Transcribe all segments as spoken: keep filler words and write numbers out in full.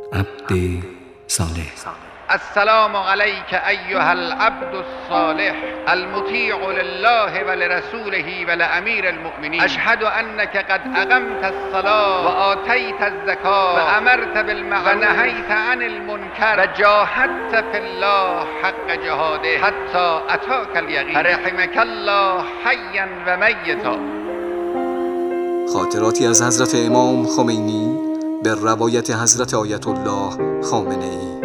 عبد صالح. السلام علیک ایها العبد الصالح المطیع لله ولرسوله ولامیر المؤمنین اشهد انک قد اقمت الصلاة وآتیت الزکاة وامرت بالمعروف ونهیت عن المنکر وجاهدت فی الله حق جهاده حتی اتاک الیقین فرحمک الله حیا و میتا. خاطراتی از حضرت امام خمینی به روایت حضرت آیت الله خامنه ای.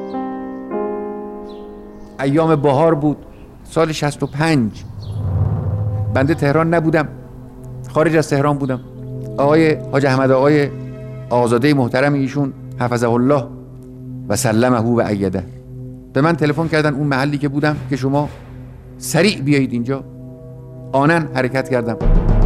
ایام بهار بود سال شصت و پنج. بنده تهران نبودم، خارج از تهران بودم. آقای حاج احمد آقای آزاده محترم ایشون حفظه الله و سلمه و ایده به من تلفن کردن اون محلی که بودم که شما سریع بیایید اینجا. آنن حرکت کردم.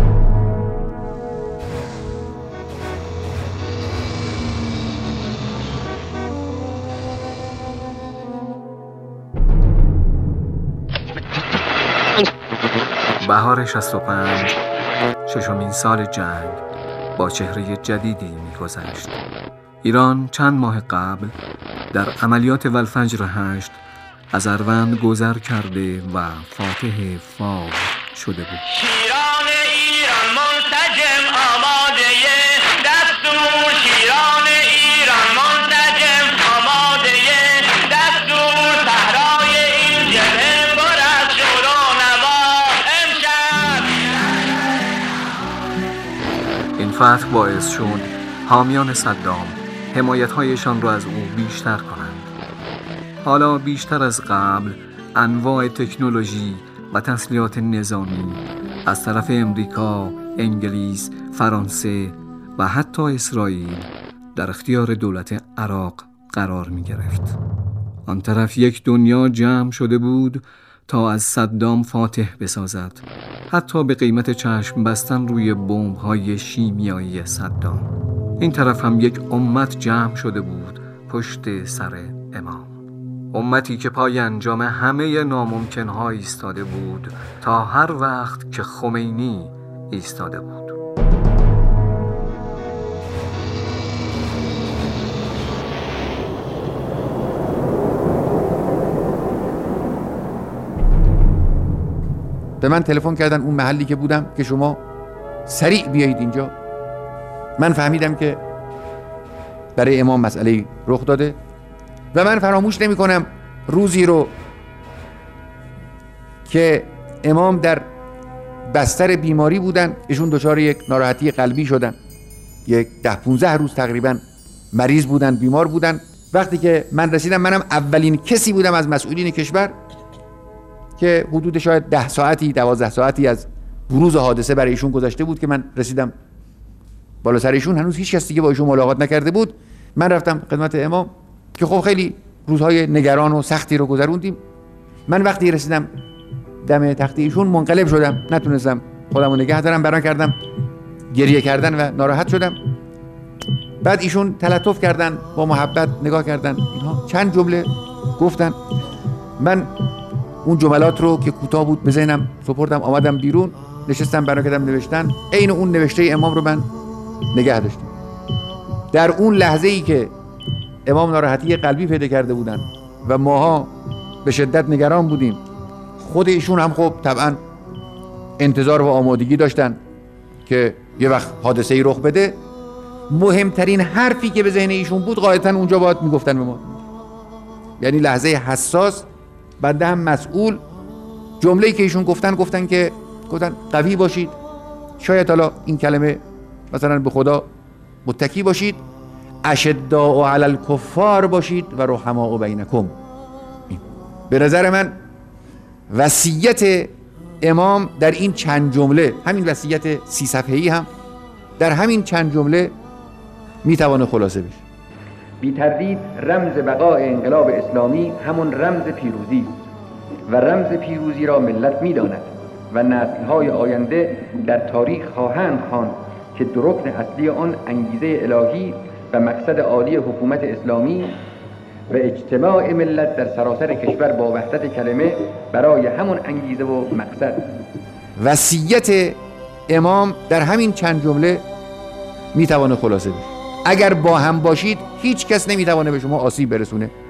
بهار شصت و پنج، ششمین سال جنگ با چهره جدیدی می‌گذشت. ایران چند ماه قبل در عملیات والفجر هشت از اروند گذر کرده و فاتح فاو شده بود. شیران ایران منسجم آماده دستور، شیران ایران منسجم آماده دستور، صحرای این جبهه پر از شور و نوا امشب. این فتح باعث شد حامیان صدام حمایت‌هایشان را از او بیشتر کنند. حالا بیشتر از قبل انواع تکنولوژی و تسلیحات نظامی از طرف امریکا، انگلیس، فرانسه و حتی اسرائیل در اختیار دولت عراق قرار می گرفت. آن طرف یک دنیا جمع شده بود تا از صدام فاتح بسازد، حتی به قیمت چشم بستن روی بمب‌های شیمیایی صدام. این طرف هم یک امت جمع شده بود پشت سر امام، امتی که پای انجام همه ناممکن‌ها ایستاده بود تا هر وقت که خمینی ایستاده بود. به من تلفن کردن اون محلی که بودم که شما سریع بیایید اینجا. من فهمیدم که برای امام مسئله رخ داده و من فراموش نمی کنم روزی رو که امام در بستر بیماری بودن. ایشون دچار یک ناراحتی قلبی شدن، یک ده پونزده روز تقریبا مریض بودن، بیمار بودن. وقتی که من رسیدم، منم اولین کسی بودم از مسئولین کشور که حدود شاید ده ساعتی دوازده ساعتی از بروز حادثه برای ایشون گذشته بود که من رسیدم بالا سر ایشون. هنوز هیچ کس دیگه با ایشون ملاقات نکرده بود. من رفتم خدمت امام که خب خیلی روزهای نگران و سختی رو گذروندیم. من وقتی رسیدم دم تخت ایشون منقلب شدم، نتونستم خودم رو نگه دارم، بران کردم گریه کردن و ناراحت شدم. بعد ایشون تلطف کردن، با محبت نگاه کردن، اینها چند جمله گفتن. من اون جملات رو که کوتاه بود به ذهنم سپردم، آمدم بیرون، نشستم برای کردم نوشتن. عین اون نوشته امام رو من نگه داشتم. در اون لحظه ای که امام ناراحتی قلبی پیدا کرده بودن و ماها به شدت نگران بودیم، خود ایشون هم خب طبعا انتظار و آمادگی داشتن که یه وقت حادثه ای رخ بده. مهمترین حرفی که به ذهن ایشون بود قاعدتاً اونجا باید میگفتن به ما، یعنی لحظه حساس. بنده هم مسئول، جمله‌ای که ایشون گفتن گفتن که گفتن قوی باشید، شاید حالا این کلمه مثلا به خدا متکی باشید، اشداء علی الکفار باشید و رحماء بینکم. به نظر من وصیت امام در این چند جمله، همین وصیت سی صفحه‌ای هم در همین چند جمله میتوانه خلاصه بشه. بی تردید رمز بقای انقلاب اسلامی همون رمز پیروزی و رمز پیروزی را ملت میداند و نسل‌های آینده در تاریخ خواهند خواند که دو رکن اصلی آن انگیزه الهی و مقصد عالی حکومت اسلامی و اجتماع ملت در سراسر کشور با وحدت کلمه برای همون انگیزه و مقصد. وصیت امام در همین چند جمله میتوانه خلاصه بشه. اگر با هم باشید هیچ کس نمیتوانه به شما آسیب برسونه.